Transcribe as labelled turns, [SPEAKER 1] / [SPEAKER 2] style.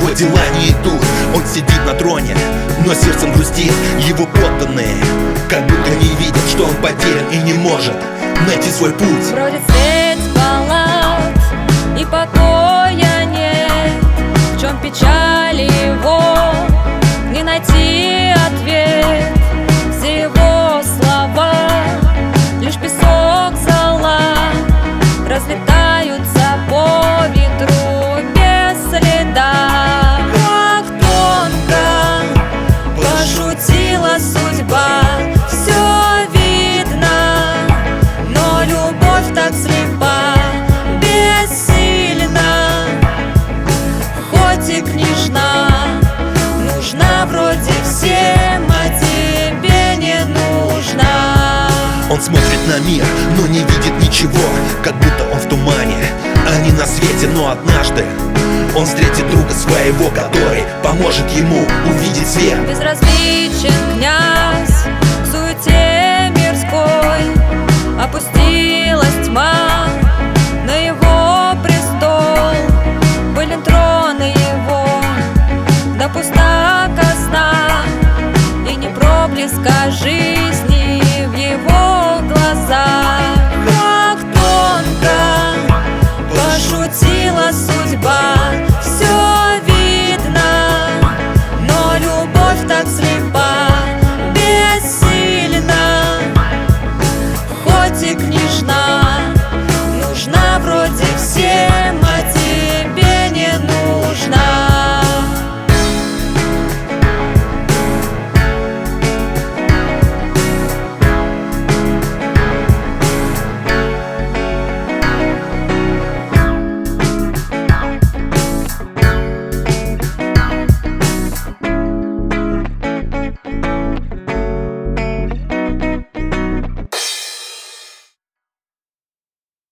[SPEAKER 1] его дела не идут. Он сидит на троне, но сердцем грустит. Его подданные как будто не видят, что он потерян и не может найти свой путь.
[SPEAKER 2] Бродит свет палат, и покоя нет. В чем печаль его, не найти ответ. Все его слова лишь песок зола, разлетаются по ветру без следа. Как тонко пошутила судьба, все видно, но любовь так слепа, бессильна. Хоть и княжна, нужна вроде всем, а тебе не нужна.
[SPEAKER 1] Он смотрит на мир, но не видит ничего, как будто он в тумане, а не на свете. Но однажды он встретит друга своего, который поможет ему увидеть свет.
[SPEAKER 2] Безразличен князь к суете мирской, опустилась тьма,